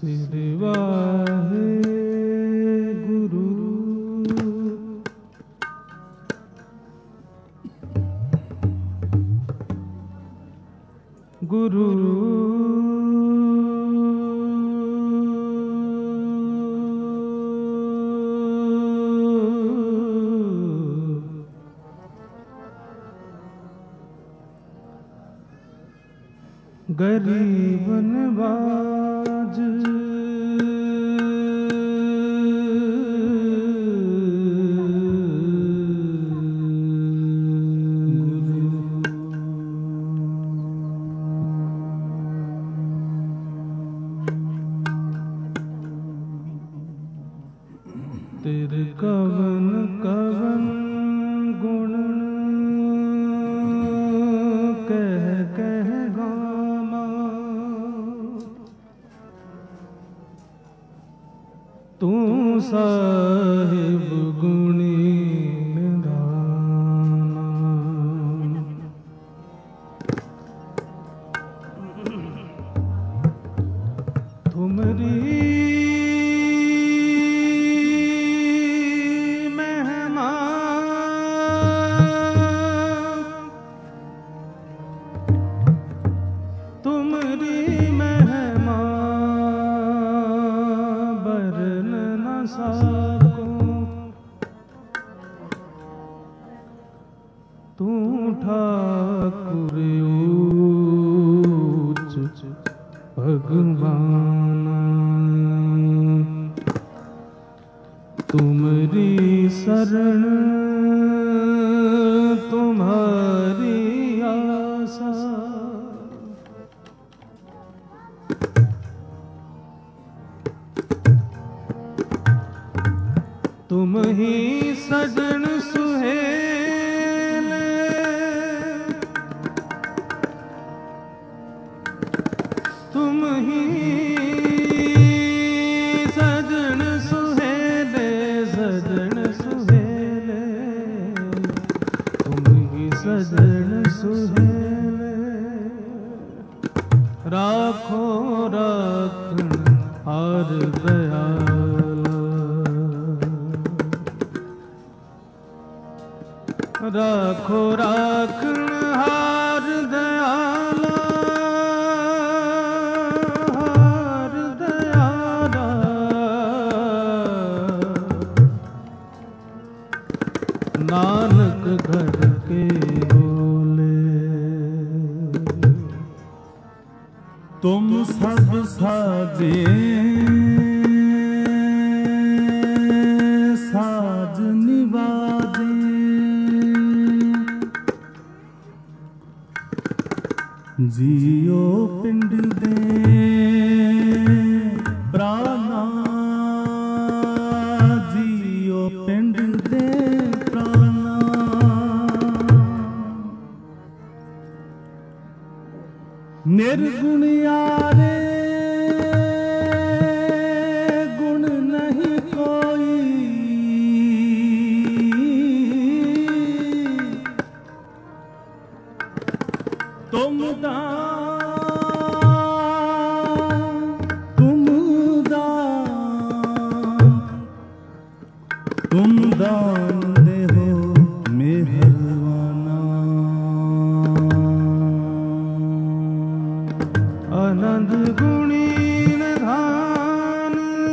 श्री वाहे गुरु गुरु गरीब नवाज तेरे कवन कवन गुण कह कह गाना तू साहिब गुणी निधाना तुमरी तू ठाकुर ऊच भगवान तुमरी शरण तुम्हारी आशा तुम ही सजन सुहेल तुम ही सजन सुहेले सजन सुहेले तुम ही सजन सुहेले राखो राखन हार दयाला राखो राखन हार दयाला हार दयाला नानक घर के बोले तुम सब साजे साज निवाजे जियो पिंड दे प्राणा जियो पिंड दे प्राणा निर्गुणियारे गुण नहीं कोई तुम दान दे हो मेहरबाना आनंद गुणी निधान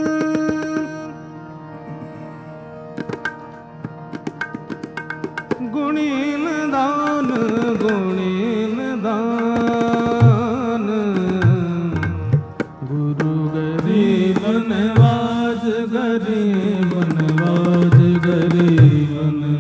गुणी निधान गुणी निधान गुरु गरीब नवाज गरीब नवाज गरीब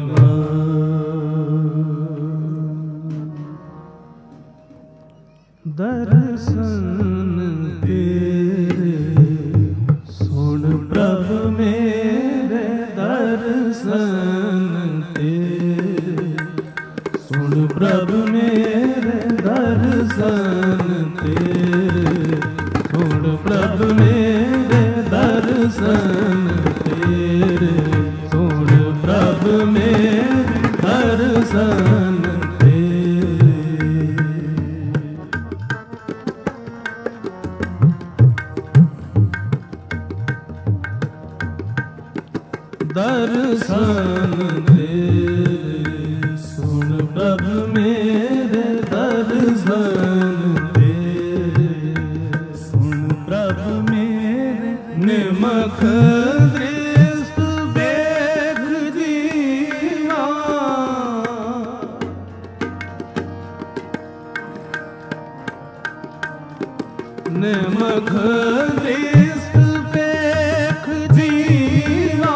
नवाज दर्शन तेरे सुन प्रभु मेरे दर्शन तेरे सुन प्रभु मेरे दर्शन तेरे सुन प्रभु मेरे दर्शन तेरे सुन प्रभु मेरे दर्शन ਦਰਸ਼ਨ ਤੇਰੇ ਸੁਣ ਪ੍ਰਭ ਮੇਰੇ ਦਰਸ਼ਨ ਤੇਰੇ ਸੁਣ ਪ੍ਰਭ ਮੇਰੇ ਨਿਮਖ ਦ੍ਰਿਸ਼ਟ ਵੇਖ ਜੀਵਾ ਨਿਮਖ ਦ੍ਰਿਸ਼ਟ ਵੇਖ ਜੀਵਾ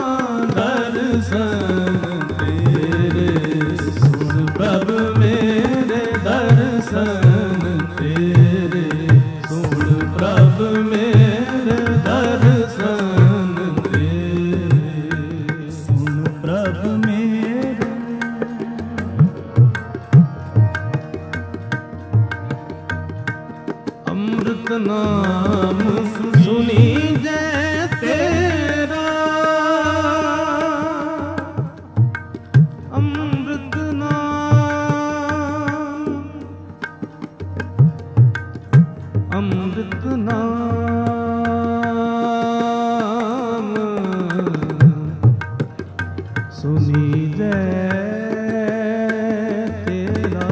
ਦਰਸ਼ਨ ਤੇਰੇ ਸੁਣ ਪ੍ਰਭ ਮੇਰੇ ਦਰਸ਼ਨ ਤੇਰੇ ਸੁਣ ਪ੍ਰਭ ਮੇਰੇ ਦਰਸ਼ਨ ਤੇਰੇ ਸੁਣ ਪ੍ਰਭ ਮੇਰੇ ਅੰਮ੍ਰਿਤ ਨਾਮ ਸੁਣੀ ਜੈ ਤੇਰਾ ਅੰਮ੍ਰਿਤ ਨਾਮ ਅੰਮ੍ਰਿਤ ਨਾਮ ਸੁਣੀ ਜੈ ਤੇਰਾ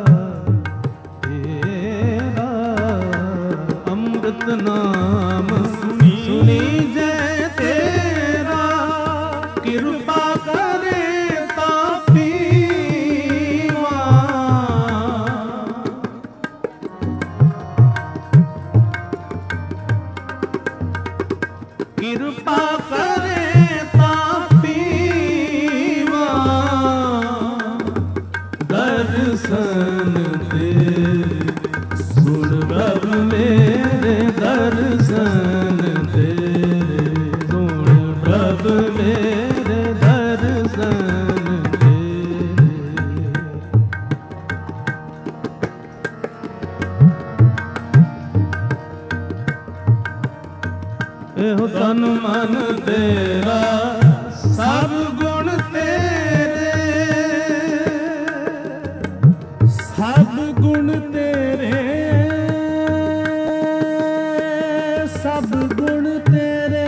ਤੇਰਾ ਅੰਮ੍ਰਿਤ ਨਾਮ ਸੁਣੀ ਜੈ ਤੇਰਾ ਕਿਰਪਾ ਕਰੇ ਤਾਂ ਪੀਵਾ ਕਿਰਪਾ ਕਰੇ ਤਾਂ ਪੀਵਾ ਦਰਸ਼ਨ ਤੇਰੇ ਸੁਣ ਪ੍ਰਭ ਮੇਰੇ ਦਰਸ਼ਨ ਤੇਰੇ ਸੁਣ ਪ੍ਰਭ ਮੇਰੇ ਦਰਸ਼ਨ ਤੇਰੇ ਇਹੋ ਤਨ ਮਨ ਤੇਰਾ ਸਭ ਗੁਣ ਤੇਰੇ ਸਭ ਗੁਣ ਤੇਰੇ ਸਭ ਗੁਣ ਤੇਰੇ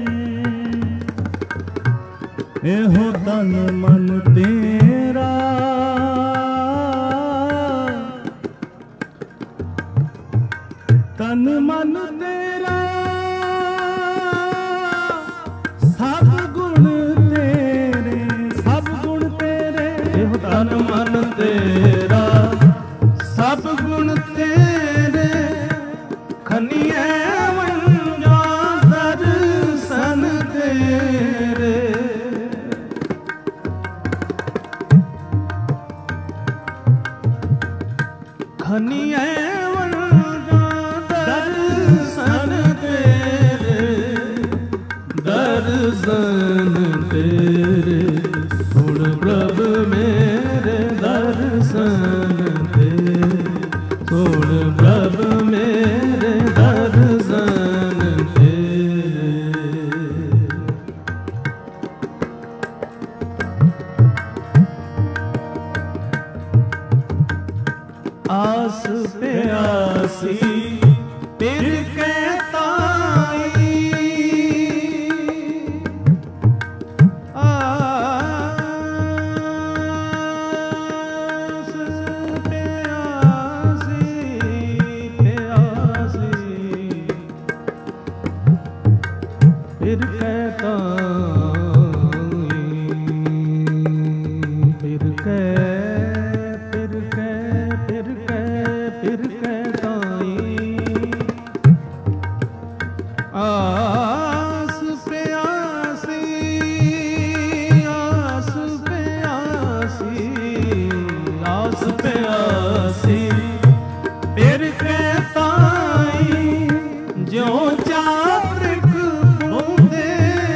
ਇਹੋ ਤਨ ਮਨ ਤੇਰਾ ਤਨ ਮਨ ਤੇਰਾ ਸਭ ਗੁਣ ਤੇਰੇ ਸਭ ਗੁਣ ਤੇਰੇ ਇਹੋ ਤਨ ਮਨ ਤੇਰਾ ਸਭ ਗੁਣ ਤੇਰੇ ਖਨੀਏ ਵੰਜਾ ਦਰਸ਼ਨ ਤੇਰੇ ਖਨੀਏ ਵੰਜਾ ਦਰਸ਼ਨ ਤੇਰੇ ਦਰਸ਼ਨ ਤੇਰੇ ਸੁਣ ਪ੍ਰਭ ਮੇਰੇ ਦਰਸ਼ਨ ਤੇਰੇ ਸੁਣ ਪ੍ਰਭ ਮੇਰੇ ਦਰਸ਼ਨ ਤੇਰੇ ਆਸ ਪਿਆਸੀ ਫਿਰ ਕੇ ਤਾਈ ਫਿਰ ਕਹਿਤਾ ਫਿਰ ਕਹਿਤਾਈ ਆਸ ਪਿਆਸੀ ਆਸ ਪਿਆਸੀ ਆਸ ਪਿਆਸੀ ਫਿਰ ਕਹਿਤਾਈ ਜਿਉ ਚਾਤ੍ਰਿਕ ਬੁੰਦੇ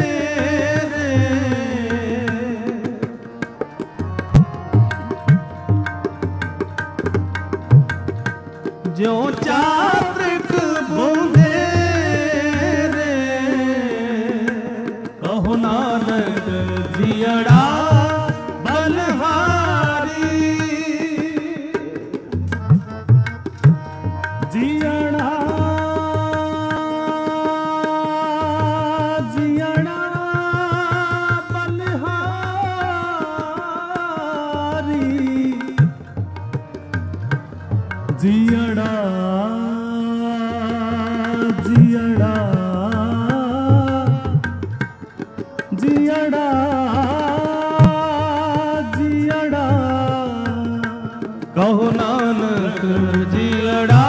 ਜਿਉ ਚਾਤ੍ਰਿਕ ਬੁੰਦੇ ਕਹੋ ਨਾਨਕ ਜੀਅੜਾ ਬਲਹਾਰੀ ਜੀਣਾ ਜੀਣਾ जियड़ा जियड़ा कहो नानक जियड़ा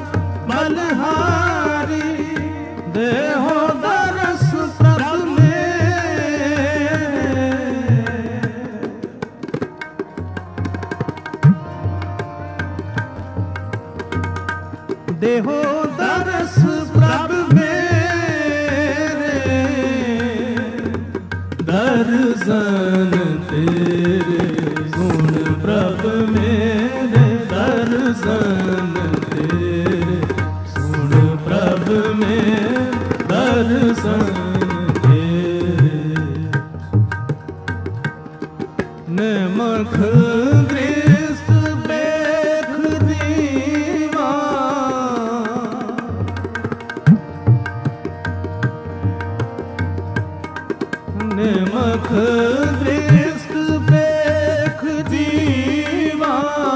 बलहारी देहो दरस प्रभ देहो दरस प्रभ मेरे दर्शन तेरे सुन प्रभ मेरे दर्शन तेरे सुन प्रभ मेरे दर्शन तेरे नमख दृष्ट बेख दीवा नमख दृष्ट बेख दीवा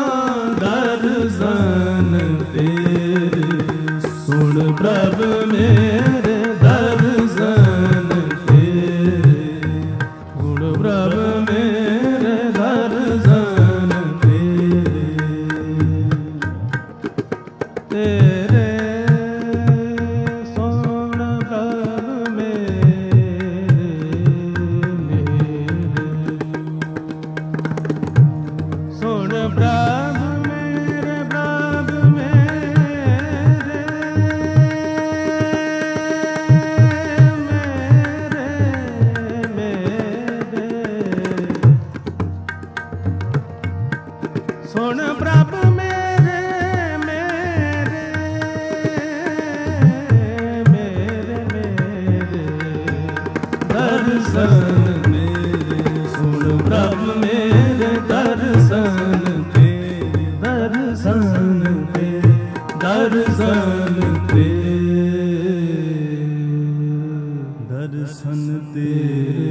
दर्शन तेरे सुन प्रभ मेरे दर्शन तेरे गुण प्रभ मेरे दर्शन तेरे सुन प्रभ मेरे सुन प्रभ मेरे प्रभ सुन प्रभ मेरे मेरे मेरे मेरे दर्शन मेरे सुन प्रभ मेरे दर्शन तेरे दर्शन तेरे दर्शन तेरे दर्शन तेरे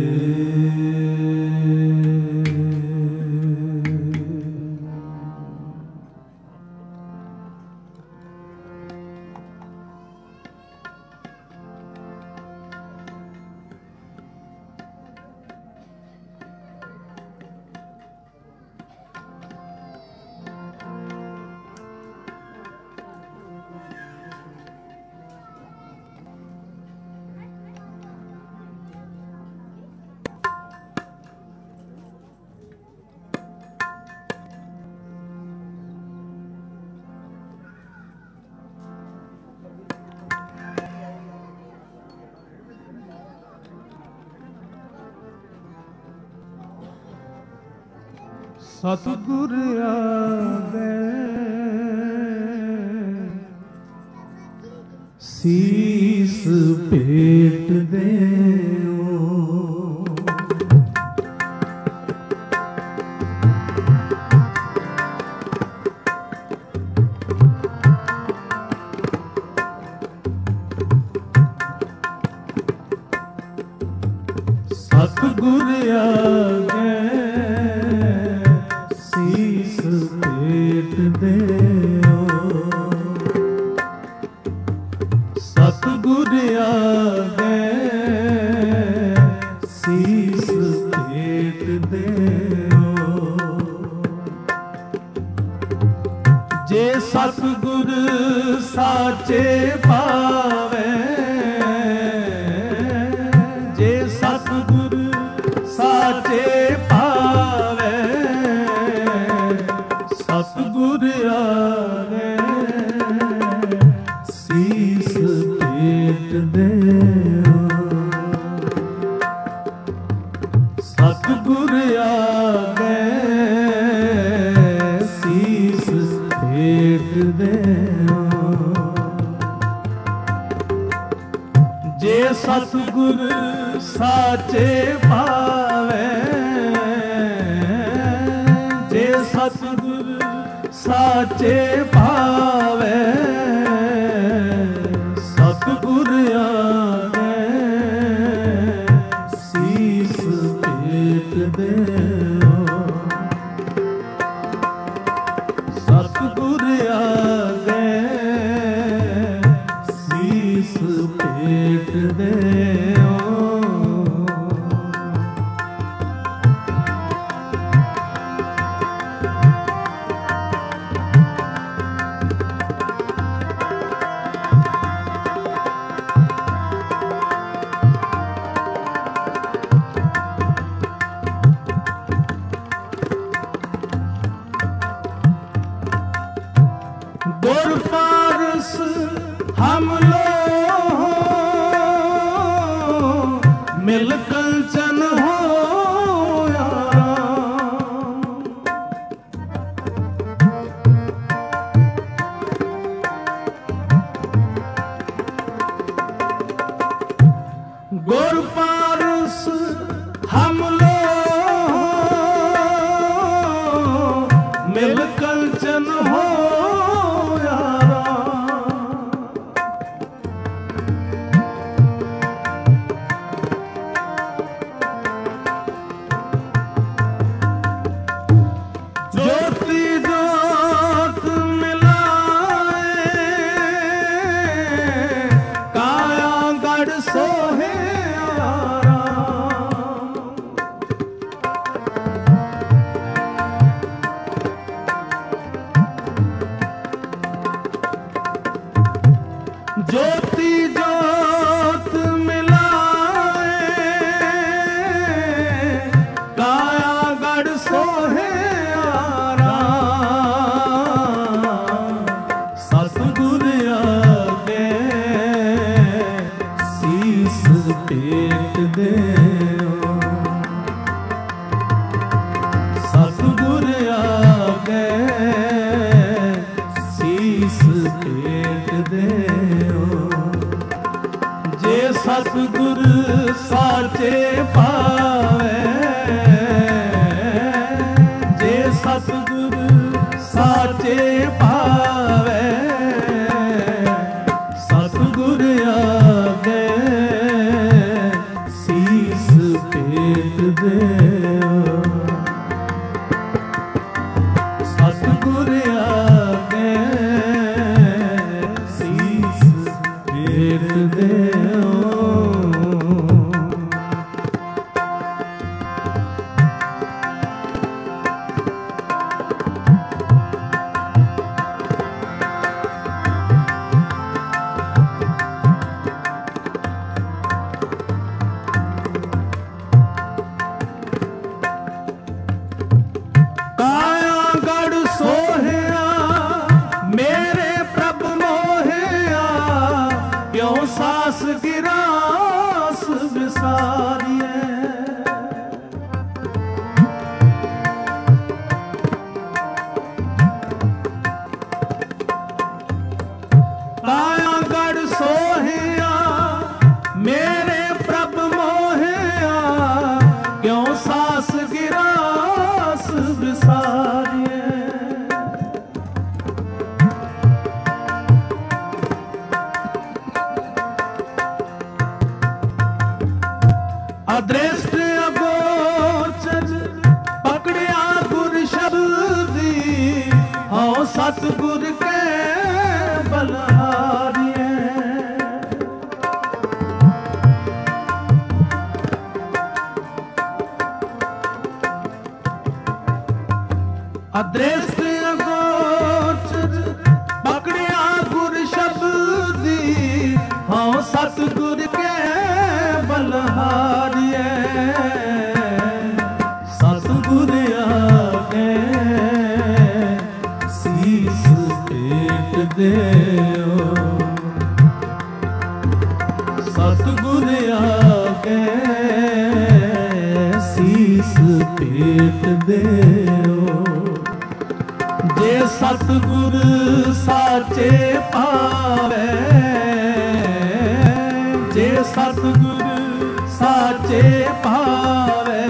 सतगुर आगे शीस पेट देओ सतगुर आगे शीस पेट देओ सतगुर आगे शीस पेट देओ जे सतगुर साचे पावे जे सतगुर साचे पावे सतगुर आगे शीस पेट देओ सतगुर आगे शीस पेट देओ जे सतगुर साचे पावे जे सतगुर साचे पावे सतगुर आगे शीस पेट देओ सतगुर आगे शीस पेट देओ ਕੰਚਨ ਹੋਇਆ ਗੁਰ ਪਾਰਸ ਹਮ ਲੋ ਮਿਲ ਕੰਚਨ ਹੋਇਆ ਜੋਤੀ ਜੋਤ ਮਿਲਾਏ ਕਾਇਆ ਗੜ ਸੋਹੇ ਜੋਤੀ ਜੋਤ ਮਿਲਾਏ ਕਾਇਆ ਗੜ ਸੋਹਿਆਰਾ ਸਤਿਗੁਰ ਆਗੇ ਸੀਸ ਭੇਟ ਦਿਓ ਸਤਿਗੁਰ ਆਗੇ ਸੀਸ ਭੇਟ ਦਿਓ ਜੇ ਸਤਿਗੁਰ ਸਾਚੇ ਪਾਵੇ ਜੇ ਸਤਿਗੁਰ ਸਾਚੇ ਪਾਵੇ ਸਤਿਗੁਰ ਆਗੇ ਸੀਸ ਭੇਟ ਦਿਓ ਸਤਿਗੁਰ ਆਗੇ ਸੀਸ ਭੇਟ ਦਿਓ ਕਾਇਆ ਗੜ ਸੋਹਿਆ ਮੇਰੇ ਪ੍ਰਭ ਮੋਹਿਆ ਕਿਉ ਸਾਸ ਗਿਰਾਸ ਵਿਸਾਰੀਐ ਕਾਇਆ ਗੜ ਸੋਹਿਆ ਮੇਰੇ ਪ੍ਰਭ ਮੋਹਿਆ ਕਿਉ ਸਾਸ ਗਿਰਾਸ ਵਿਸਾਰੀਐ ਅਦ੍ਰਿਸ਼ਟ ਅਗੋਚਰ ਪਕੜਿਆ ਗੁਰ ਸ਼ਬਦੀ ਹਉ ਸਤਿਗੁਰ ਕੇ ਬਲਹਾਰੀਐ ਅਦ੍ਰਿਸ਼ਟ ਅਗੋਚਰ ਪਕੜਿਆ ਗੁਰ ਸ਼ਬਦੀ ਹਉ ਸਤਿਗੁਰ ਕੇ ਬਲਹਾਰੀਐ ਸਤਿਗੁਰ ਆਗੇ ਸੀਸ ਭੇਟ ਦਿਓ ਸਤਿਗੁਰ ਆਗੇ ਸੀਸ ਭੇਟ ਦਿਓ ਜੇ ਸਤਿਗੁਰ ਸਾਚੇ ਪਾਵੇ ਜੇ ਸਤਿਗੁਰ ਸਾਚੇ ਪਾਵੇ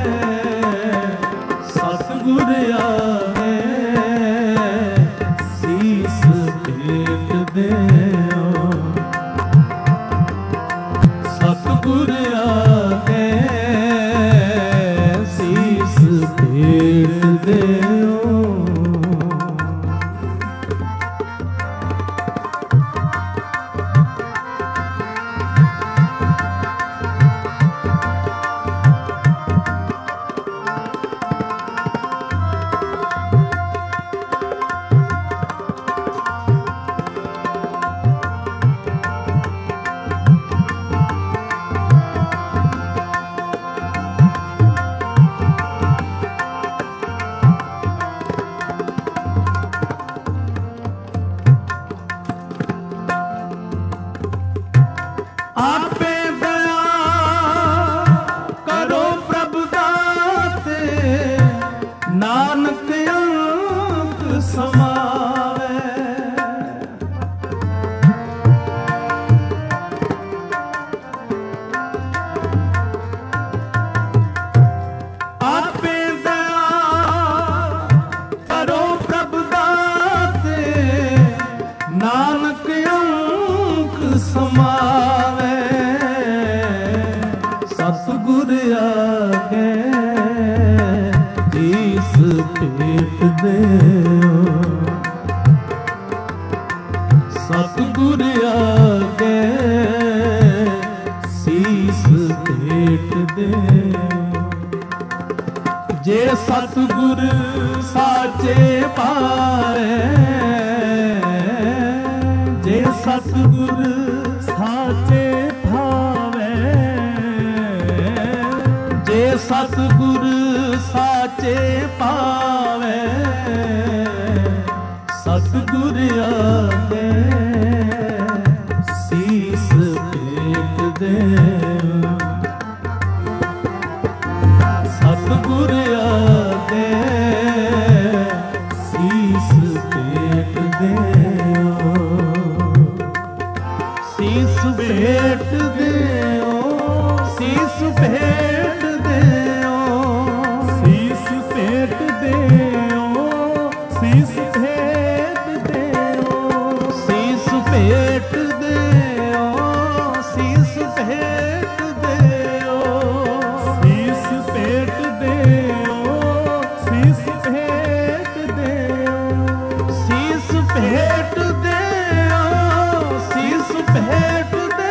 ਸਤਿਗੁਰ ਆਵੇ ਸੀਸ ਭੇਟ ਦਿਓ ਸਤਿਗੁਰ ਆਗੇ ਸੀਸ ਭੇਟ ਦਿਓ जे सतगुर साचे पाए, जे सतगुर साचे भावे, जे सतगुर साचे पावे, सतगुर आगे सीस भेट दे, सतगुर आगे सीस भेट दे, सीस भेट दे, सीस भेट दे, शीस भेट देओ, शीस भेट देओ, सीस भेट दे, सीस भेट दे, शीस भेट देओ, शीस भेट देओ, सीस भेट दे, सीस भेट दे,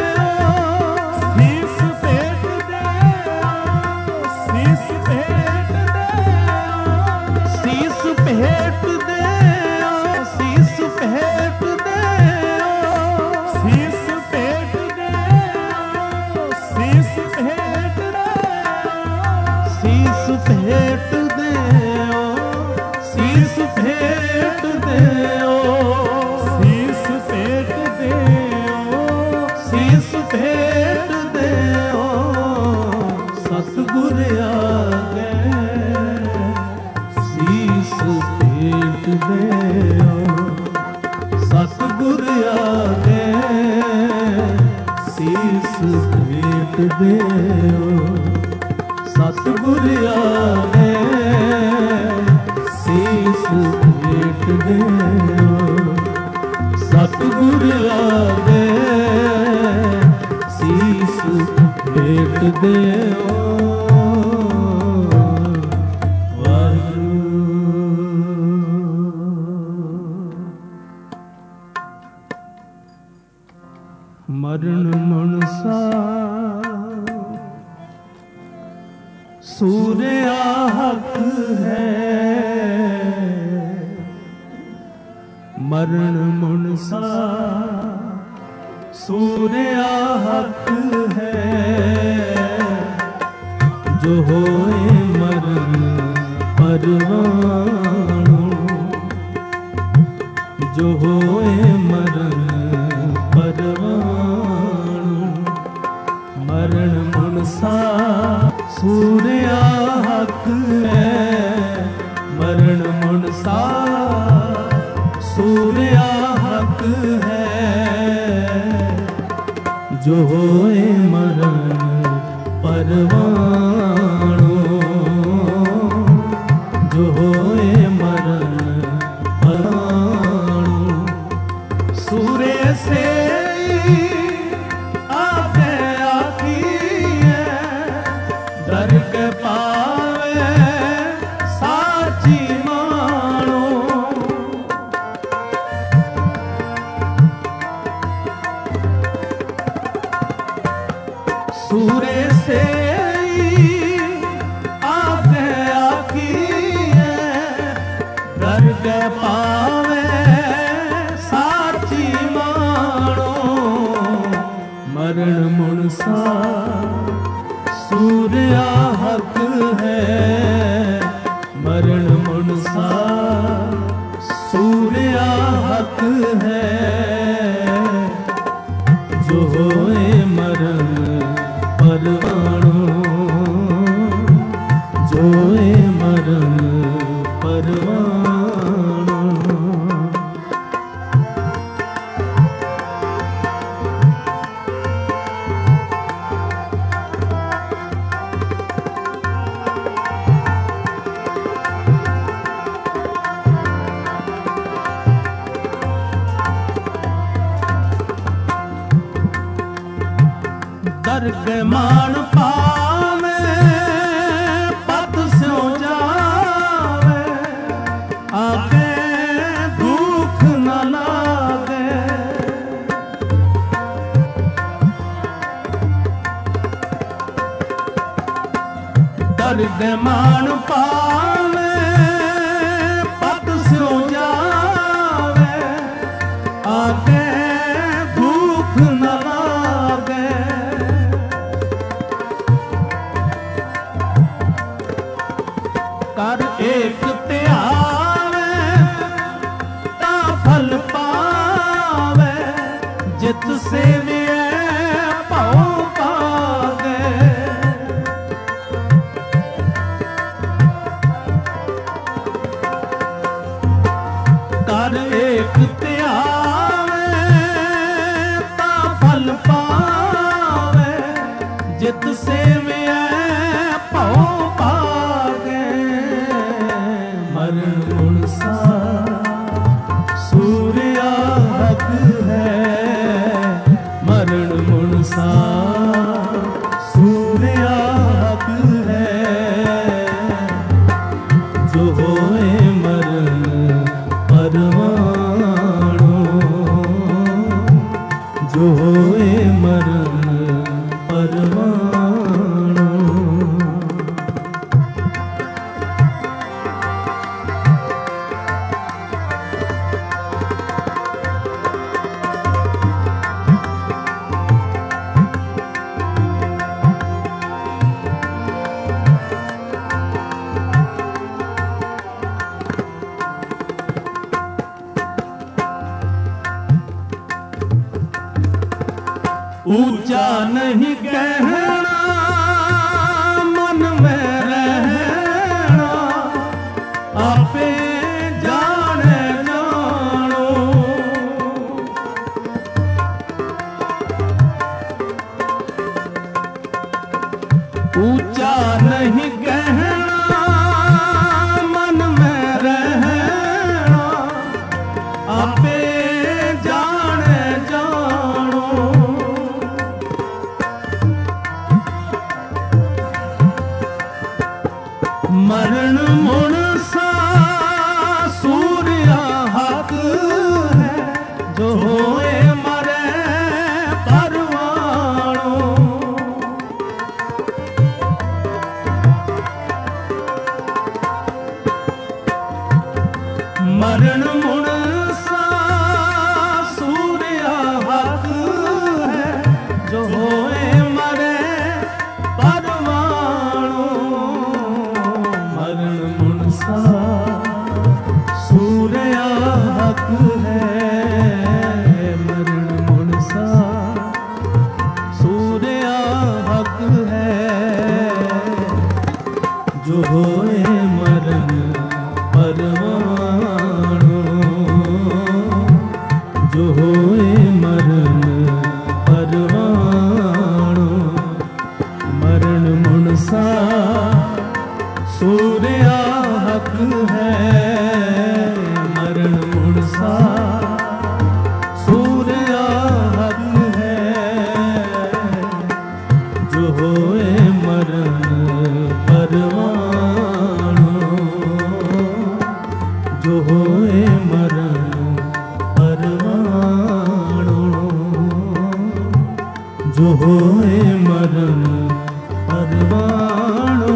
शीस भेट देओ, शीस भेट देओ, सीस भेट दे, सीस भेट दे, शीस भेट देओ, शीस भेट देओ, सीस भेट दे, सीस भेट दे, शीस भेट देओ, सीस भेट दे, सतगुर आगे सीस भेट दे, सतगुर आगे सीस भेट दे, सतगुर आगे सीस भेट दे, सतगुर आगे सीस भेट दे, मरण मनसा सूर्या हक है, मरण मनसा सूर्या हक है, जो होए मरण परवानो, जो होए मरण परवानो, मरण मनसा सूर्या हक है, मरण मनसा सूर्या हक है, जो होए मरण परवानो, जो होए मरण परवानो, सूर्य से आगे आखिए डर के पावे साची मानो, सूर्य से आगे आखिए डर के पावे साची मानो, मरण मनसा सूर्या हक है, मरण मनसा सूर्या हक है, जो होए मरण परवानो, जो होए मरण परवानो, दर्द मान पावे पत स्यो जावे, आगे दुख न लागे, कर दे मान पावे पत स्यो जावे आगे भूख न लागे कर एक त्यावे ता फल पावे जित सेविए पाओ पागे कर एक त्यावे ता फल पावे जित सेविए पाओ पागे मरण मुनसा सूर्या हक है मरण मुनसा सूर्या हक है जो होए मरण परवाणो जो होए मरण परवाणो ऊंचा नहीं कहना मन में रहना आपे जाने जानो ऊंचा नहीं कहना मन में रहना आपे जाने जानो मरण मुनसा सूर्या हक है जो होए मरे परवाणो मरण मुनसा सूर्या हक है जो होए मरे परवाणो मरण मुनसा सूर्या हक है मरण मुनसा सूर्या हक है जो होए मरण परवाणो जो होए मरण परवाणो मरण मुनसा सूर्या हक है मरण मुनसा सूर्या हक है जो होए मरण परवाणो जो होए मरण परवाणो जो होए मरण परवाणो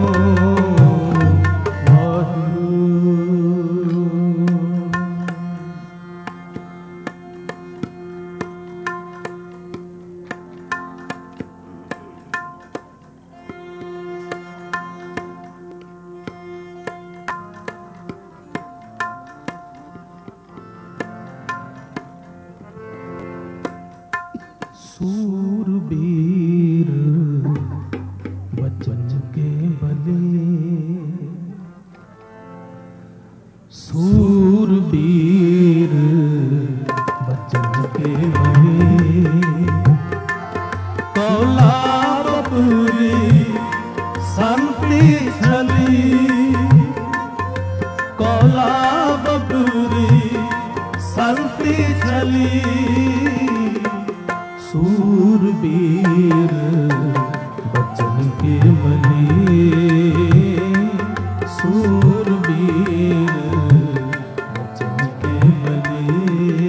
सूरबीर बचन के बले सूरबीर बचन के बले कौलाबपुरी संति छली कौलाबपुरी संति छली सूरबीर बचन के बले सूरबीर बचन के बले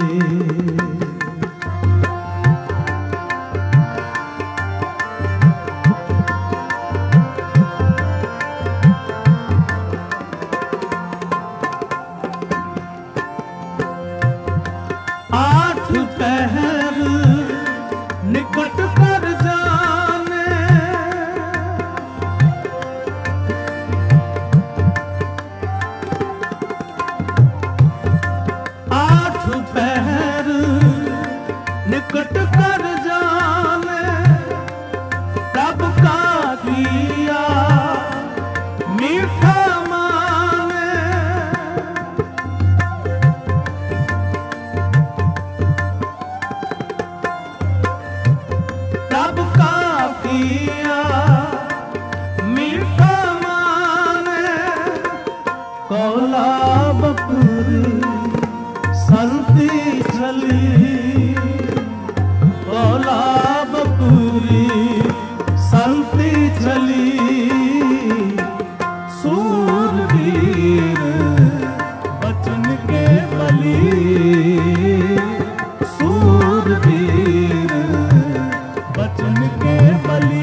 कौलाबपुरी संती चली, कौलाबपुरी संती चली, सूरवीर बचन के बली, सूरवीर बचन के बली।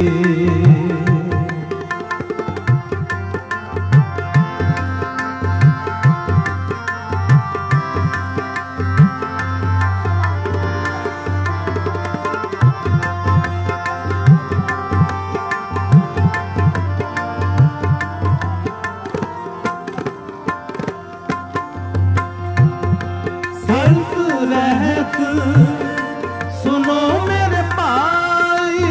रहत सुनो मेरे भाई,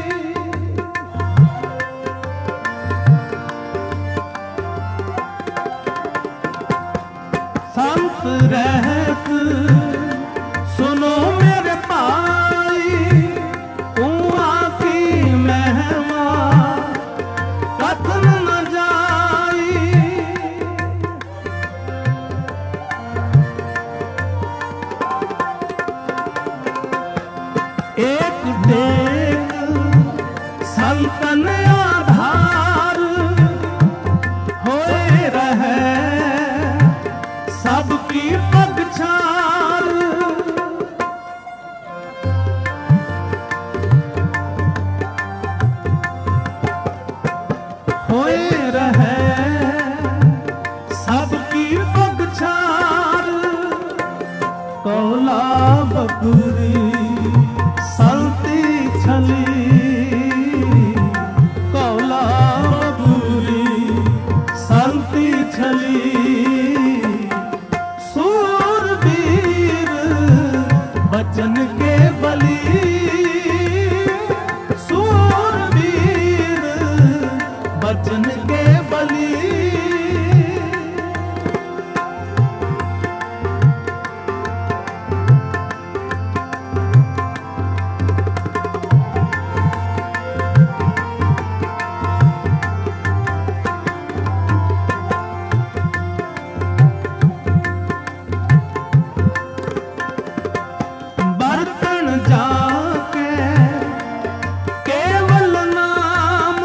संत रहत सुनो मेरे भाई, उहाँ की महिमा कथन न जाई। एक टेक संतन आधार होए रहे सबकी पगछार, होए रहे सबकी पगछार, कौलाबपुरी संती चली, कौलाबपुरी संती चली, सूरवीर बचन के बली, सूरवीर बचन के बली। बर्तन जाके केवल नाम,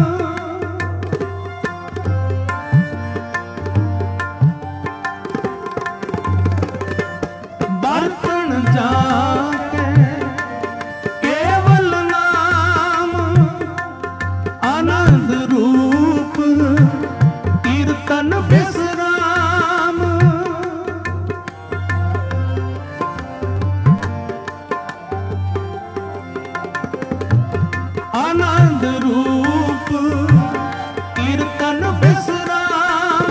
बर्तन जाके केवल नाम, आनंद रूप कीर्तन विश्राम, आनंद रूप कीर्तन विश्राम,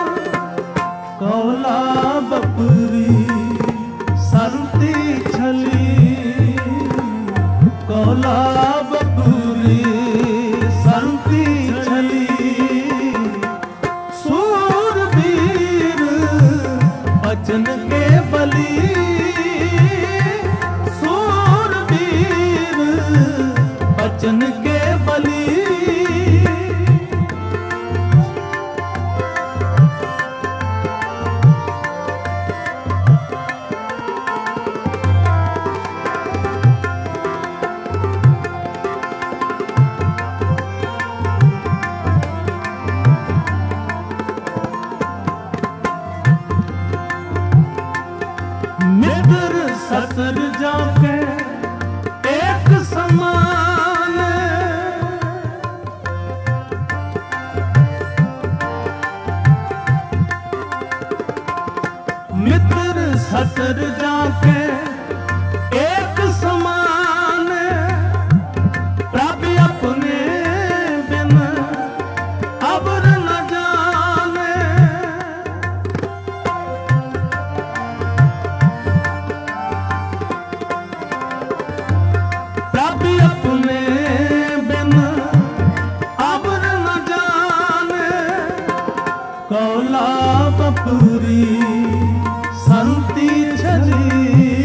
कौलाबपुरी संती चली, कौलाबपुरी संती चली, सूरवीर बचन के बली, सूरवीर बचन के बली। मित्र ससुर जाके एक समान, मित्र ससुर जाके एक समान, प्रभु अपने बिन अबर न जाने, प्रभु अपने बिन अबर न जाने, कौलाबपुरी संती चली,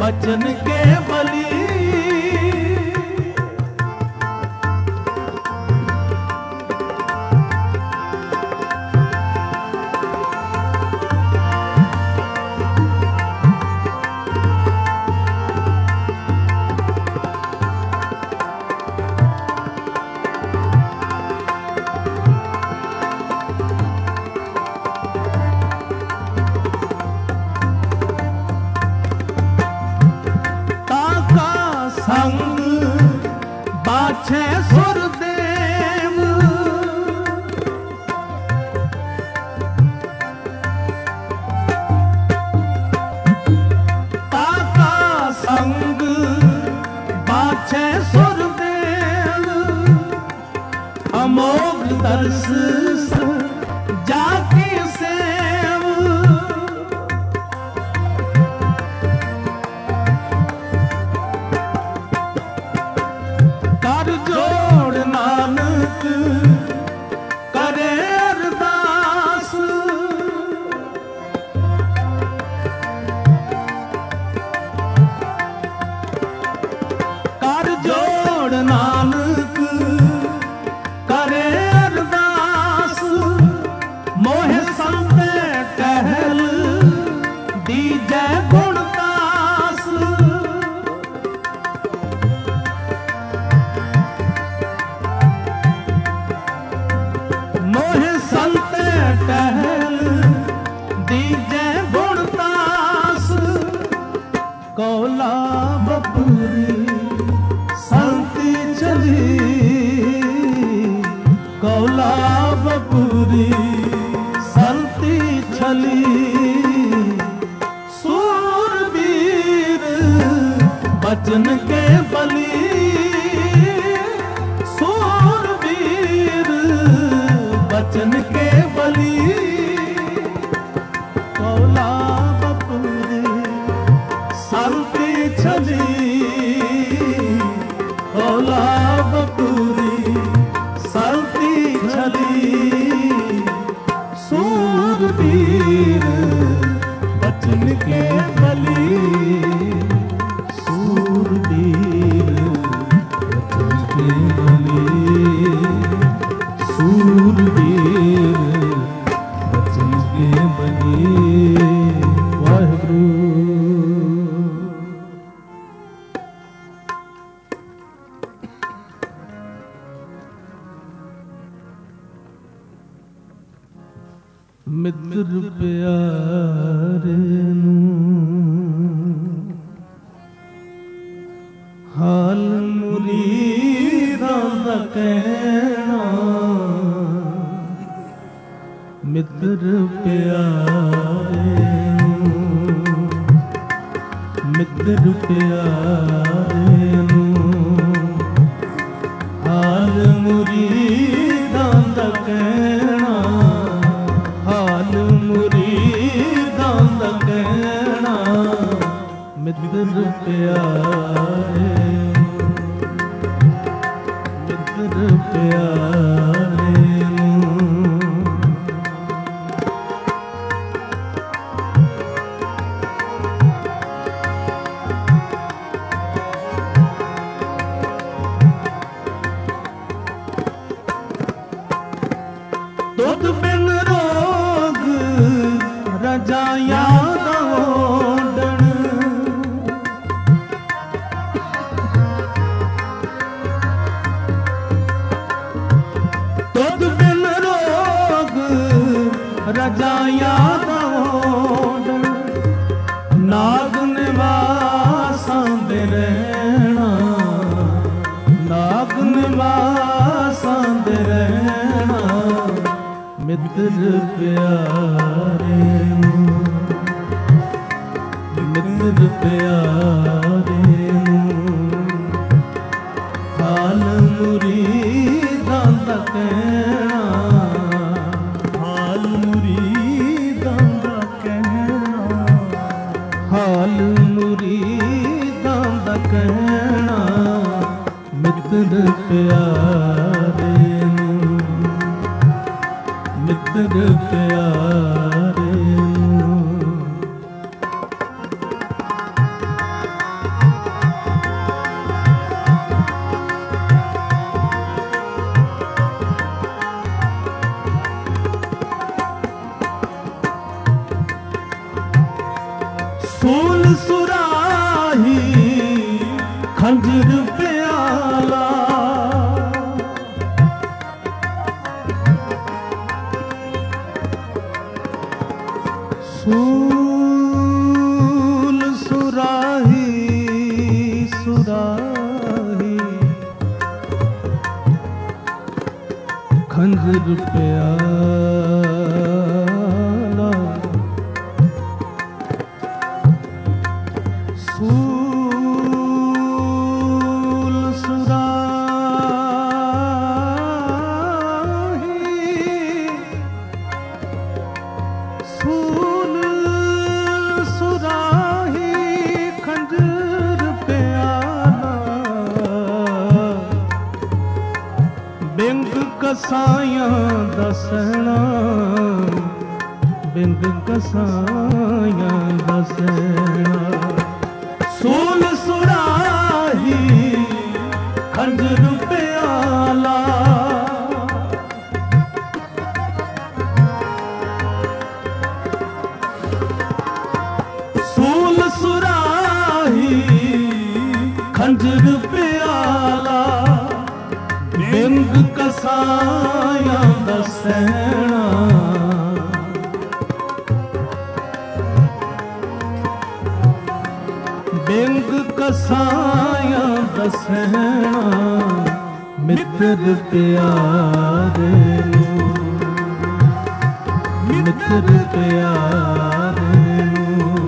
बचन के बली संग बाछे सुरदेव ताका संग बाछे सुरदेव अमोघ दर्श जाके सेव कर जोड़ नानक करे अरदास कर जोड़ नानक करे अरदास मोहे संत टहल दीजै गुणदास मोहे संत टहल दीजै गुणदास कौला बपुरी संति चली कौला बपुरी संति चली सूरवीर बचन के बली सूरवीर बचन के बली कौला बपुरी संति छली कौला बपुरी संति छली सूरवीर बचन के बली सूरवीर बचन के बली सूरवीर बचन के बली वाहिगुरु। मित्र प्यारे हाल मुरीदां दा कहना मित्र प्यारे मित्र प्यारे हाल मुरीदां दा कहना हाल मुरीदां दा कहना मित्र प्यारे मित्र प्यारे दुध बिन रोग रजाया दौड़न दुध बिन रोग रजाया दौड़न नाग निवासां दे रहना नाग निवासां दे रहना मित्र प्यारे मित्र प्यारे हाल मुरीदां दा कहना हाल मुरीदां दा कहना हाल मुरीदां दा कहना मित्र प्यारे मित्र प्यारे खंजर प्याला सूल सुराही सुराही खंजर प्याला सूल सुराही सूल सुराही खंजर प्याला बिंग कसाया दसना बिंग कसाया दसना सूल सुराही खंजर प्याला सूल सुराही खंजर प्याला बिंग कसाया दसना बिंग कसाया दसना मित्र प्यारे नूं मित्र प्यारे नूं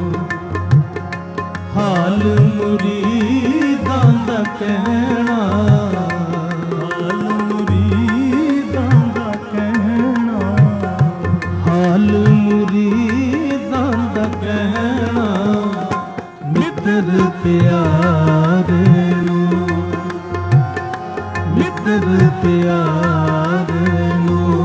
हाल मुरीदां दा कहना हाल मुरीदां दा कहना हाल मुरीदां दा कहना मित्र प्यारे नूं मित्र प्यारे नूं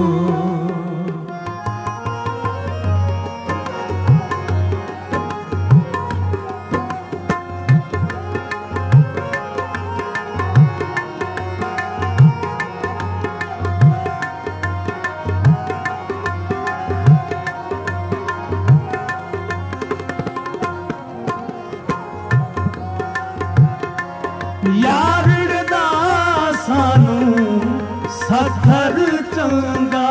यार दा सानू सखर चंगा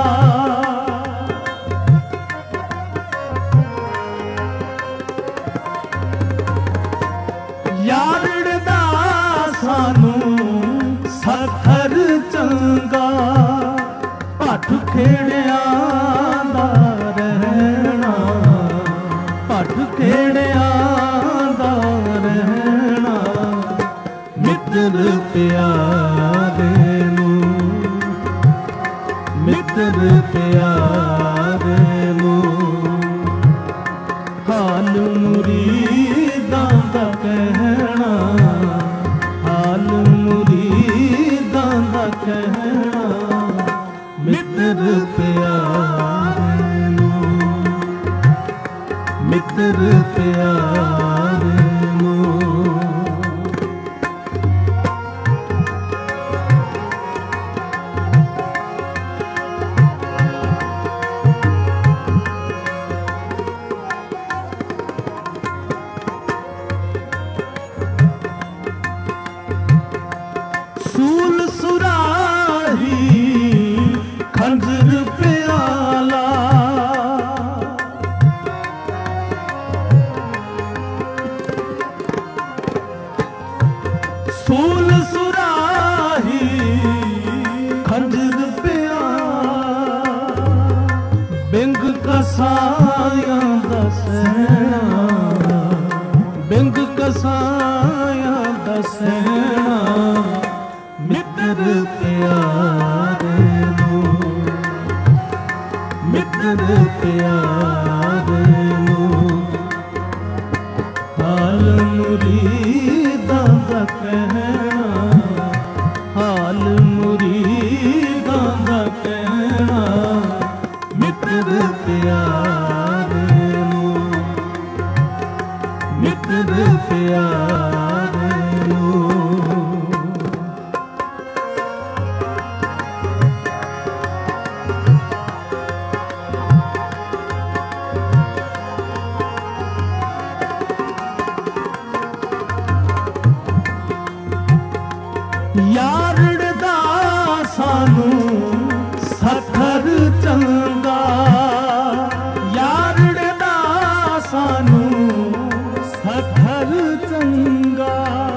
यार दा सानू सखर चंगा भट खेड़िया दा रहना भट खेड़िया दा रहना मित्र प्यारे नूं मित्र प्यारे नूं हाल मुरीदां दा कहना हाल मुरीदां दा कहना मित्र प्यारे नूं मित्र प्यारे नूं सूल सुराही खंजर प्याला सूल सुराही खंजर प्याला बिंग कसाया दसना बिंग कसाया दसना मित्र प्यारे नूं मित्र प्यारे नूं हाल मुरीदां दा कहना हाल मुरीदां दा कहना मित्र प्यारे नूं मित्र प्यारे नूं ਯਾਰੜਦਾ ਸਾਨੂੰ ਸਖਰ ਚੰਗਾ, ਯਾਰੜਦਾ ਸਾਨੂੰ ਸਖਰ ਚੰਗਾ,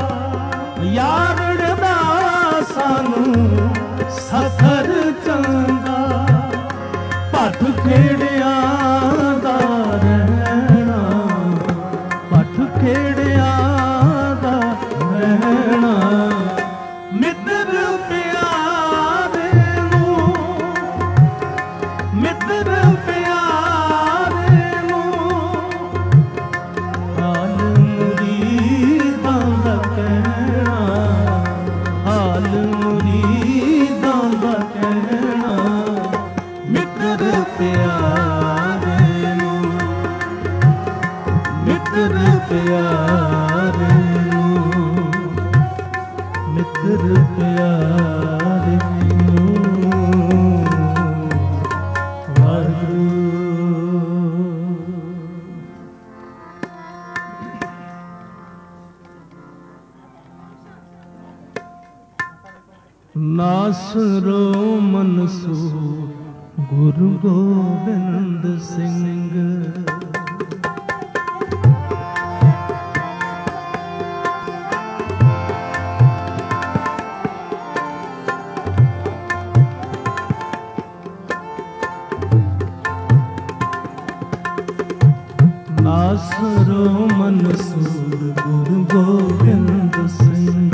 ਯਾਰੜਦਾ ਸਾਨੂੰ ਸਖਰ ਚੰਗਾ, ਭੱਠ ਖੇੜਿਆਂ ਦਾ ਰਹਿਣਾ, ਭੱਠ ਖੇੜਿਆਂ ਦਾ ਰਹਿਣਾ, ਮਿੱਤਰ ਪਿਆਰੇ ਨੂੰ, ਮਿੱਤਰ ਪਿਆਰੇ ਨੂੰ, ਹਾਲ ਮੁਰੀਦਾਂ ਦਾ ਕਹਿਣਾ, ਹਾਲ ਮੁਰੀਦਾਂ ਦਾ ਕਹਿਣਾ, ਮਿੱਤਰ ਪਿਆਰੇ ਨੂੰ, ਮਿੱਤਰ ਪਿਆਰੇ ਨੂੰ, ਮਿੱਤਰ ਪਿਆਰੇ ਨੂੰ। ਵਾਹਿਗੁਰੂ। ਨਾਸਰੋ ਮਨਸੂਰ ਗੁਰੂ ਗੋਬਿੰਦ ਸਿੰਘ, ਨਾਸਰੋ ਮਨਸੂਰ ਗੁਰੂ ਗੋਬਿੰਦ ਸਿੰਘ,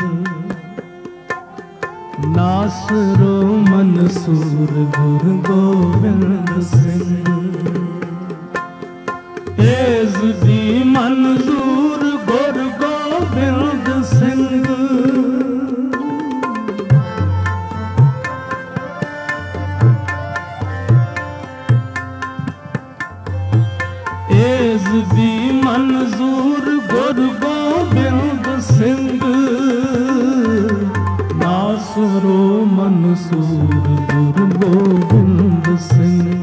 ਨਾਸਰੋ ਮਨਸੂਰ ਗੁਰੂ ਗੋਬਿੰਦ ਸਿੰਘ, ਏਜ਼ ਦੀ ਮਨਜ਼ੂਰ ਗੁਰੂ ਗੋਬਿੰਦ ਸਿੰਘ, ਏਜ਼ ਦੀ ਮਨਜ਼ੂਰ ਗੁਰੂ ਗੋਬਿੰਦ ਸਿੰਘ, ਨਾਸਰੋ ਮਨਸੂਰ ਗੁਰੂ ਗੋਬਿੰਦ ਸਿੰਘ,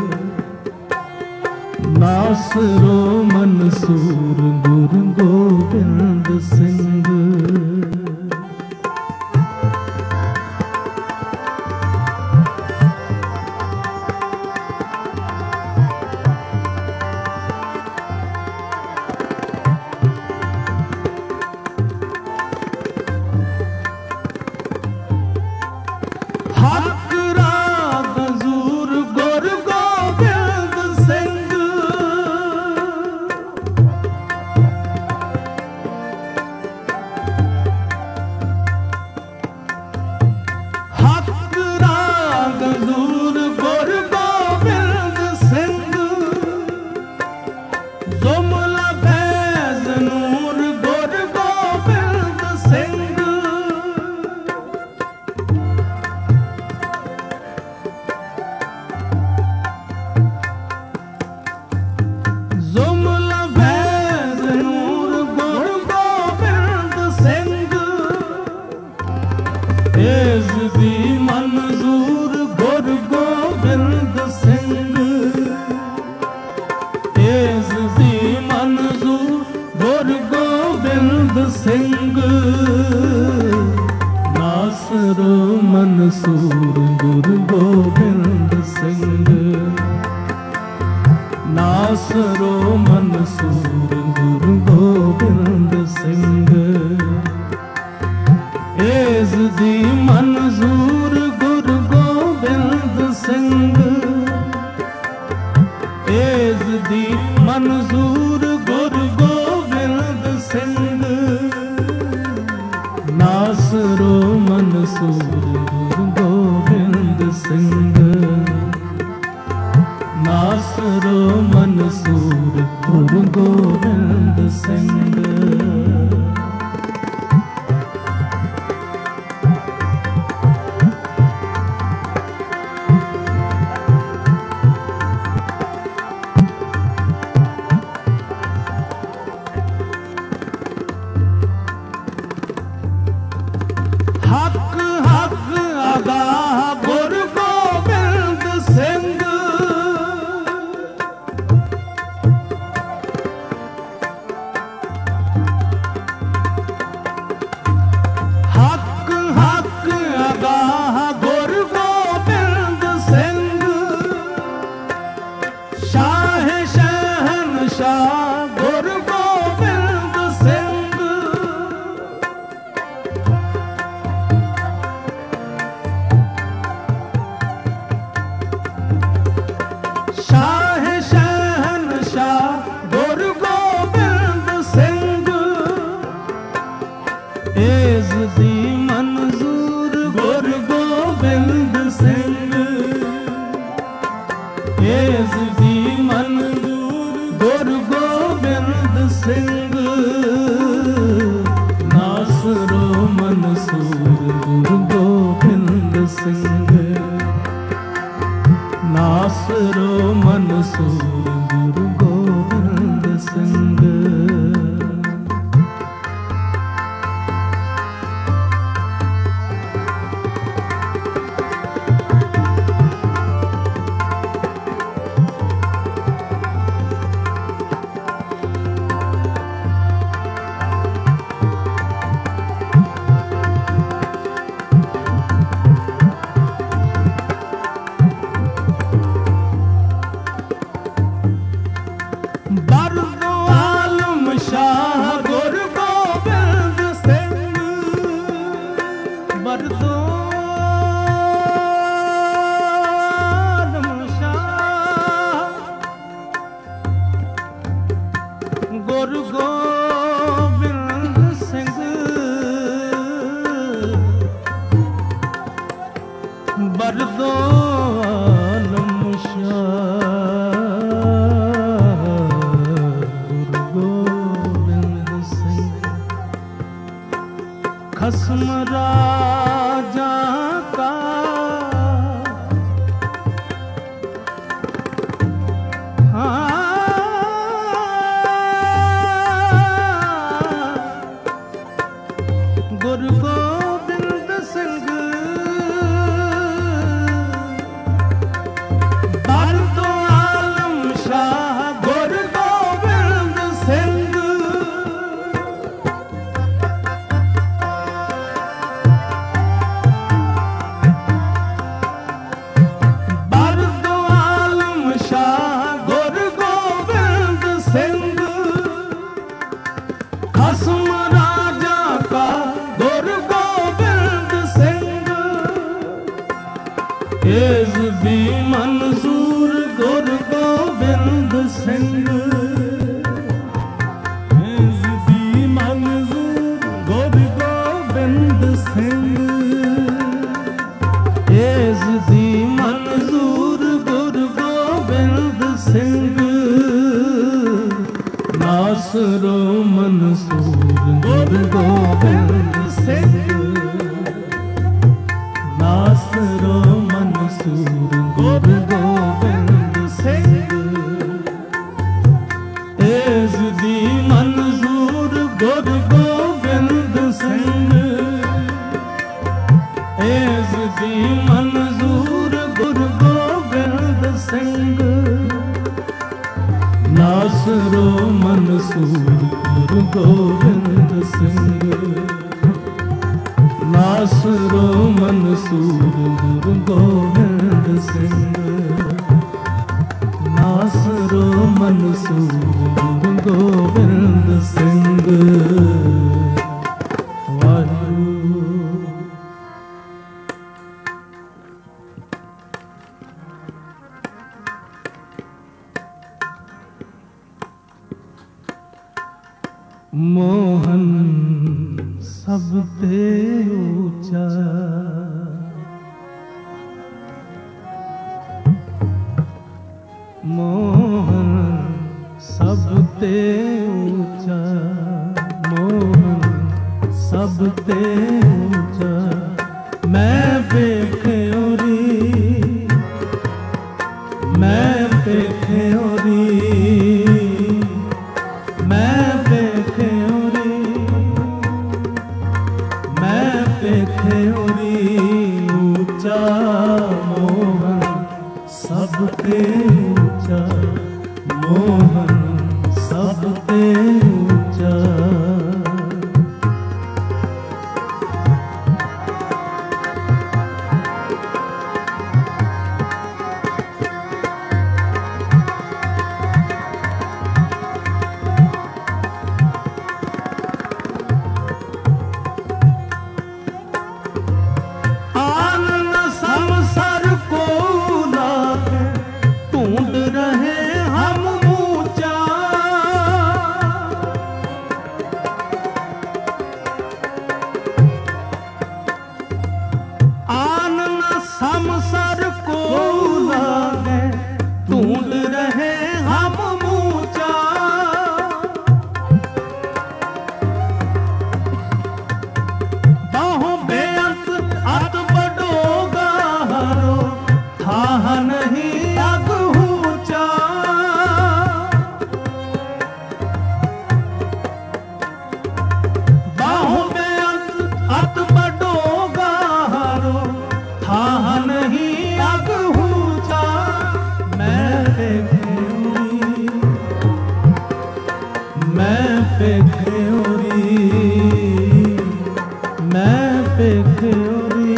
ਨਾਸਰੋ ਮਨਸੂਰ ਗੁਰੂ ਗੋਬਿੰਦ ਸਿੰਘ। ਹੱਕ ਰਾਗ ਹਜ਼ੂਰ ਗੁਰੂ ਗੋਬਿੰਦ ਸਿੰਘ, ਹੱਕ ਰਾਗ ਹਜ਼ੂਰ ਗੁਰੂ ਗੋਬਿੰਦ ਸਿੰਘ, ਜ਼ੁਮਲਾ ਫੈਜ਼ ਨੂਰ ਗੁਰੂ ਗੋਬਿੰਦ ਸਿੰਘ, ਜ਼ੁਮਲਾ ਫੈਜ਼ ਨੂਰ ਗੁਰੂ ਗੋਬਿੰਦ ਸਿੰਘ, ਏਜ਼ ਦੀ ਮਨਜ਼ੂਰ ਗੁਰੂ ਗੋਬਿੰਦ ਸਿੰਘ, ਏਜ਼ ਦੀ ਮਨਜ਼ੂਰ ਗੁਰੂ ਗੋਬਿੰਦ ਸਿੰਘ, ਨਾਸਰੋ ਮਨਸੂਰ ਗੁਰੂ ਗੋਬਿੰਦ ਸਿੰਘ, ਨਾਸਰੋ ਮਨਸੂਰ ਗੁਰੂ ਗੋਬਿੰਦ ਸਿੰਘ, ਏਜ਼ ਦੀ ਮਨਜ਼ੂਰ ਗੁਰੂ ਗੋਬਿੰਦ ਸਿੰਘ, ਏਜ਼ ਦੀ ਮਨਜ਼ੂਰ ਗੁਰੂ ਗੋਬਿੰਦ ਸਿੰਘ, ਨਾਸਰੋ ਮਨਸੂਰ ਗੁਰੂ ਗੋਬਿੰਦ ਸਿੰਘ, ਨਾਸਰੋ ਮਨਸੂਰ ਗੁਰੂ ਗੋਬਿੰਦ ਸਿੰਘ। ਹੱਕ ਹੱਕ एज दी मंजूर गुरु गोबिंद सिंह, एज दी मंजूर गुरु गोबिंद सिंह, नासरो मंसूर गुरु गोबिंद सिंह, नासरो मंसूर गुरु गोबिंद सिंह। गुरु गोबिंद सिंह बरदो आलम शाह, गुरु गोबिंद सिंह खस्म राजा का गुरु गोबिंद सिंह बरदो आलम शाह, गुरु गोबिंद सिंह बरदो आलम शाह, गुरु गोबिंद सिंह खस्म राजा का गुरु गोबिंद सिंह, एज भी मंजूर गुरु गोबिंद सिंह, एज भी मंजूर गुरु गोबिंद सिंह, एज भी मंजूर गुरु गोबिंद सिंह, नासरो मंसूर गुरु गोबिंद सिंह, नासरो मंसूर गुरु गोबिंद सिंह, एज दी मंजूर गुरु गोबिंद सिंह, एज दी मंजूर गुरु गोबिंद सिंह, नासरो मंसूर गुरु गोबिंद सिंह, नासरो मंसूर गुरु गोबिंद सिंह, नासरो मंसूर गुरु गोबिंद सिंह। वाहिगुरू मोहन सब ते ऊंचा, मोहन सब ते ऊंचा, मोहन सब ते ऊंचा, मैं पेख्योरी, मैं पेख्योरी, मैं पेख्योरी, मैं पेख्योरी ऊंचा, मोहन सब ते ऊंचा, मोहन सब ते ऊंचा। पेख्योरी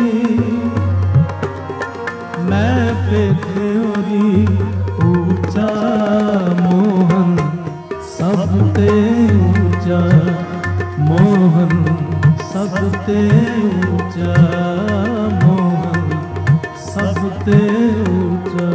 मैं पेख्योरी ऊंचा मोहन सबते ऊंचा मोहन सबते ऊंचा मोहन सबते ऊंचा।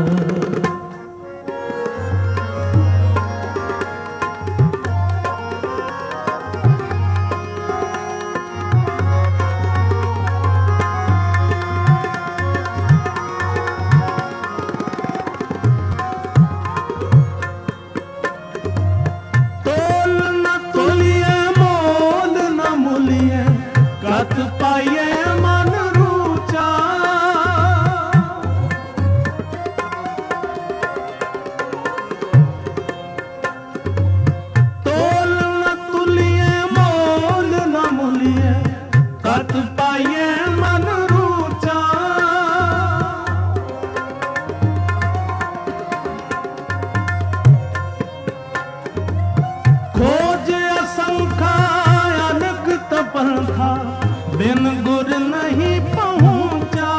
कत पाइए मन रूचा तोल न तुलिए मोल न मुलिए कत पाइए मन रूचा। खोज असंख्या अनक तपन था बिन गुर नहीं पहुंचा।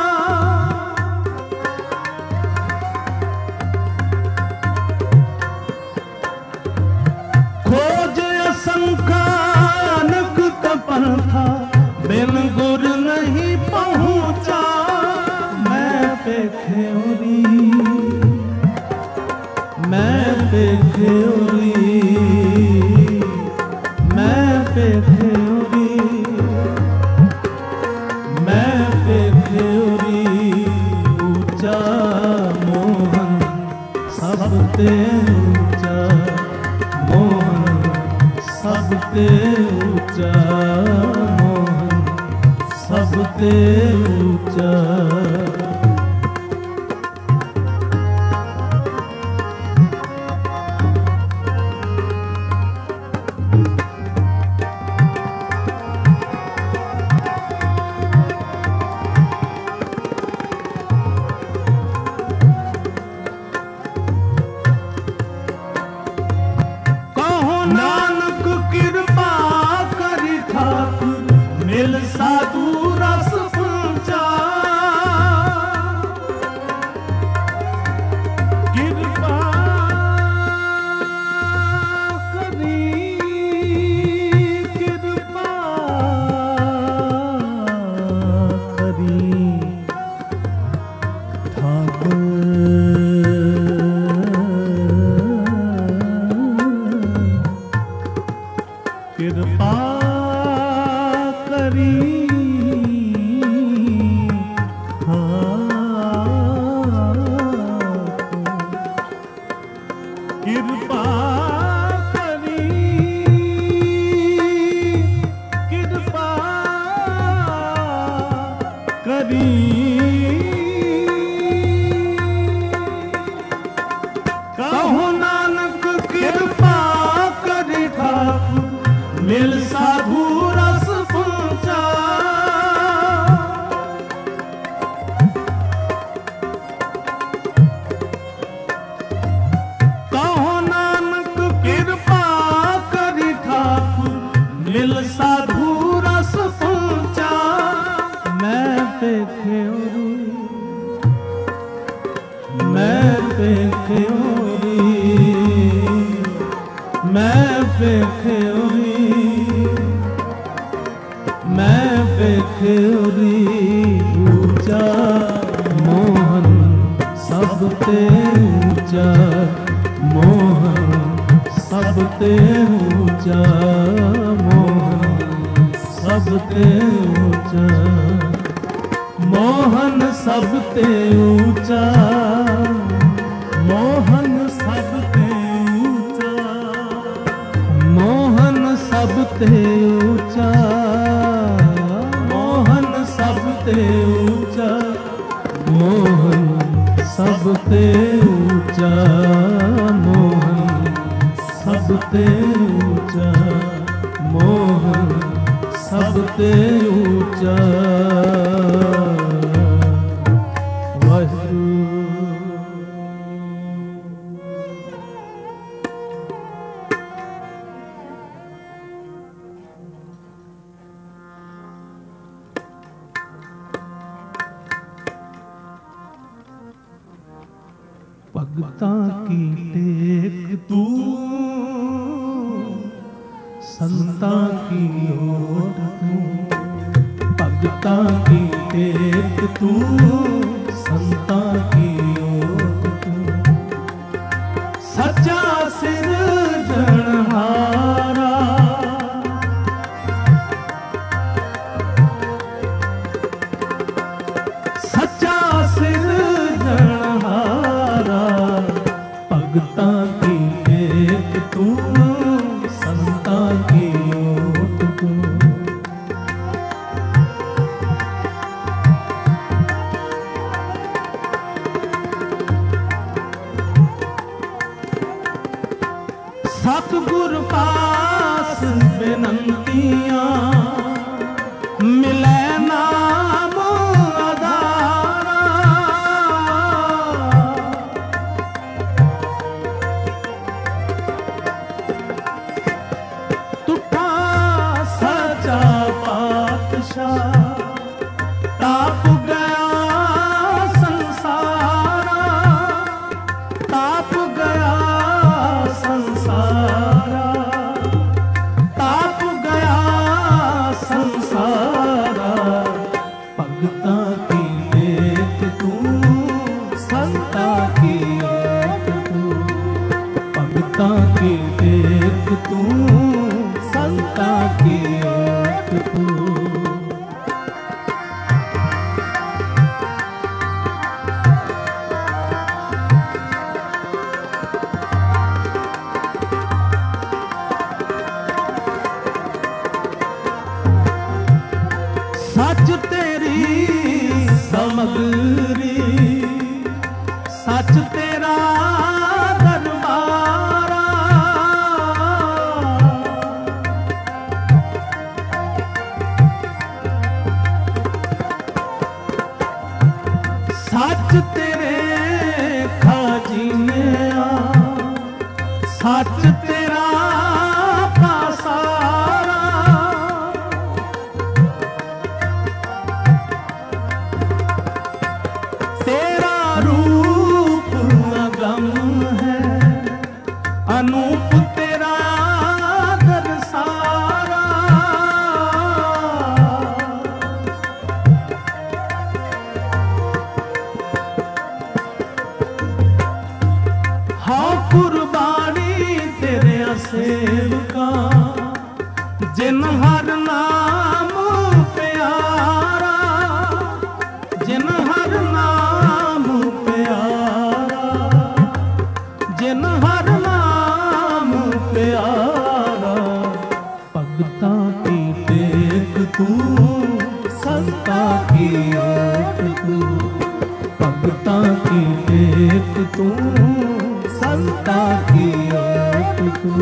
खोज असंख्या अनक तपन था बिन गुर नहीं पहुंचा। मैं पेख्योरी मैं पेख्योरी मैं पेख्योरी मैं पेख्योरी ऊंचा मोहन सबते ऊंचा मोहन सबते ऊंचा मोहन सबते ऊंचा। मिल साधु रस पूंचा कृपा करी कृपा करी ठाकुर कृपा करी कृपा करी कृपा करी कहु नानक कृपा करी ठाकुर मिल साधु रस पूंचा। कहो नानक कृपा करी ठाकुर मिल साधु रस पूंचा। मैं पेख्योरी मैं पेख्योरी मैं पेख्योरी मैं पेख्योरी ऊंचा मोहन सबते ऊंचा मोहन सबते ऊंचा मोहन सबते ऊंचा मोहन सबते ऊंचा मोहन सबते ऊंचा मोहन सबते ऊंचा मोहन सबते ऊंचा मोहन सबते ऊंचा मोहन सबते ऊंचा मोहन सबते ऊंचा। भगता की टेक तू, संता की ओट तू। भगता की टेक तू, संता की ओट तू। सच्चा सिरजनहारा, सच्चा सिरजनहारा। भगता की टेक तू, संता की ओट तू। सतगुर पास बेनंतियां, मिले नाम आधारा। तुठा सच्चा पातशाह, ताप गया संसारा। ताप गया संसारा, ताप गया संसारा। भगता की टेक तू, संता की ओट तू। भगता की टेक तू, संता की ओट तू। सच तेरी समगरी, सच तेरा दरबारा। सच तेरे खजीने, सच तेरा पासारा। तेरा रूप अगम है, अनूप तेरा दरसारा। हाँ कुर्बानी तेरे सेवका, जिन हर नाम प्यारा। जिन हर नाम प्यारा, जिन हर नाम प्यारा। भगता की टेक तू, संता की ओट तू। भगता की टेक तू, संता की ओट तू।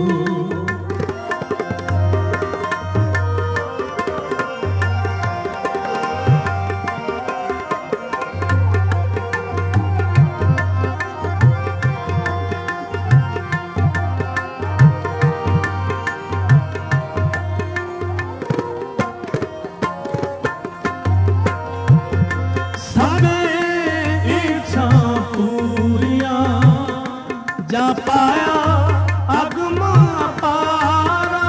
जा पाया अगम अपारा।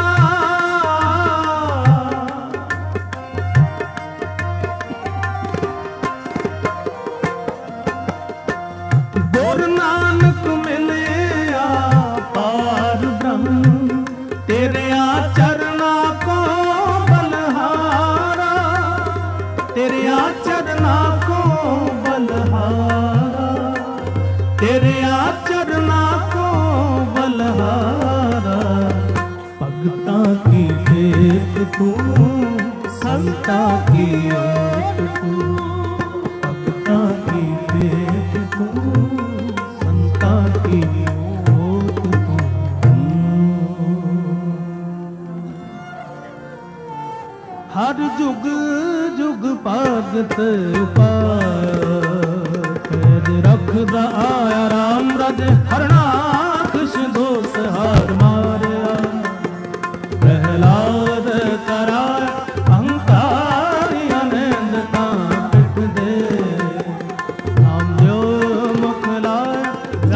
गुर नानक मिले पार ब्रह्म, तेरे आचरना को बलहारा। तेरे आचरना को बलहारा। तेरे आचरना को बलहारा। भगता की टेक तू, संता की ओट तू। भगता की टेक तू, संता की ओट तू। हर जुग जुग भगत रखदा आया राम रज, हरनाक्ष दोष हार मारिया। प्रहलाद कराया अहंकारी अनंदता पिट दे। नाम जो मुख लाया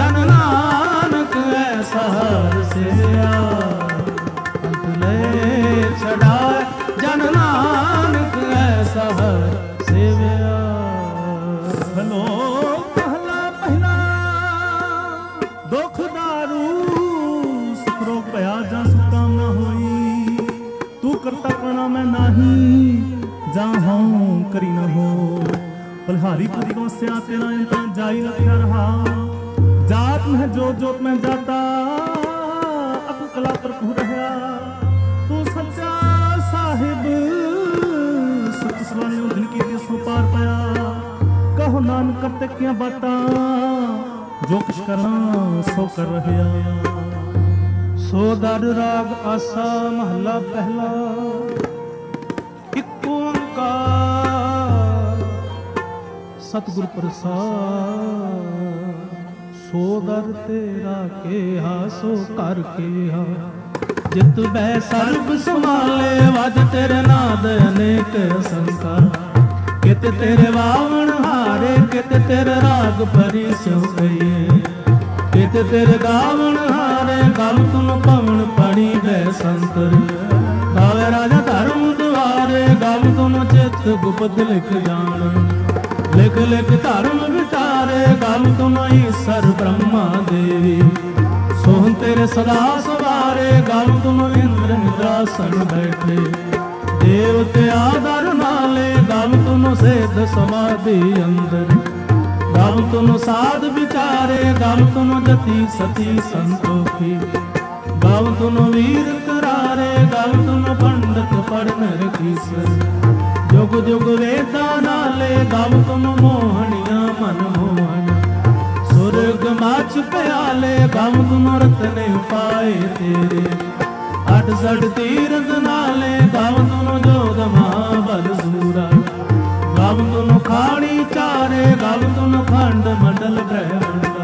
अपना मैं नाही, जाहूं करी न हो। बलिहारी पुरी को स्या तेरा इंता जाई न रहा, जात में जोत जोत में जाता, अब कला पर भू रहा। तू सच्चा साहिब सुख सवाने दिन की सो पार पाया। कहो नानक करते क्या बाता, जो कुछ करना सो कर रहा। सो दर राग आसा महला पहला, एक ओंकार सतगुर प्रसाद। सो दर तेरा केहा सो कर केहा, जित बै सर्ब संभाले वज तेरे नाद अनेक संसार। कित तेरे वावण हारे कित तेरे राग भरी सो कहिए। कित तेरे गावण हारे गल तुम पवन पड़ी बै संतर। गावे राजा धर्म दुआरे गल तुम चित गुप्त लिख जान। लिख लिख धर्म विचारे गल तुम ईश्वर ब्रह्मा देवी। सोहन तेरे सदा सवारे गल तुम इंद्र निद्रासन बैठे। देवते आदर नाले गल तुम सिद्ध समाधि अंदर। गल तुम साध विचारे गल तुम जति सती संतोखी। गल तुम वीर करारे गल तुम पंडित पढ़न रखीसर। जुग जुग वेदा नाले गल तुम मोहनिया मन मोहन। सुरग माच प्याले गल तुम रतने पाए तेरे। अठ सठ तीरथ नाले गव तुम जोग महाबल सूरा। गव तुम खाड़ी चारे गव तुम खंड मंडल ब्रह्मंडा।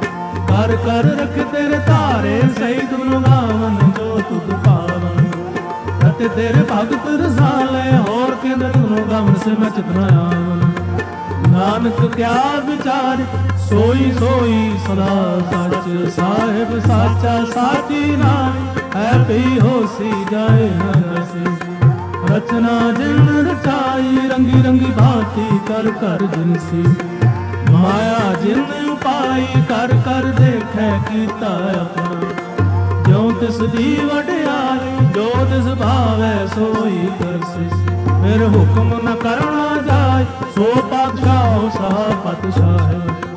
कर कर रख तेरे तारे सही तुम गावन जो तुद पावन। रत तेरे भगत रसाले होर के तुम गवन से मैं चितना आवन। नानक क्या विचार सोई सोई सदा सच। साहिब साचा साची नाम है भी होसी जाए हसी। रचना जिन रचाई रंगी रंगी भांति कर कर जिनसी। माया जिन उपाई कर कर देखे कीता अपना। जो तिस दी वड्याई जो तिस भावै सोई करसिस। फिर हुक्म न करना जाय सो पातशाह सह पातशाह।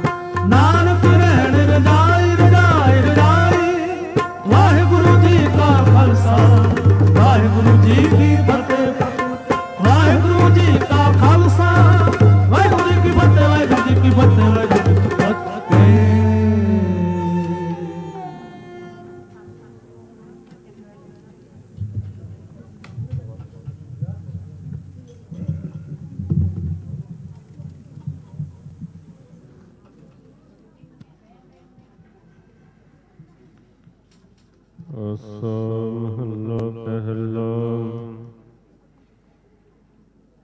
नानक रहन रजाई रजाई रजाई। वाहिगुरु जी का खालसा वाहिगुरु जी की फतेह। वाहिगुरु जी का खालसा वाहिगुरु जी की फतेह। वाहिगुरु जी की फतेह वाहिगुरु जी की फतेह। ਆਸਾ ਮਹਲਾ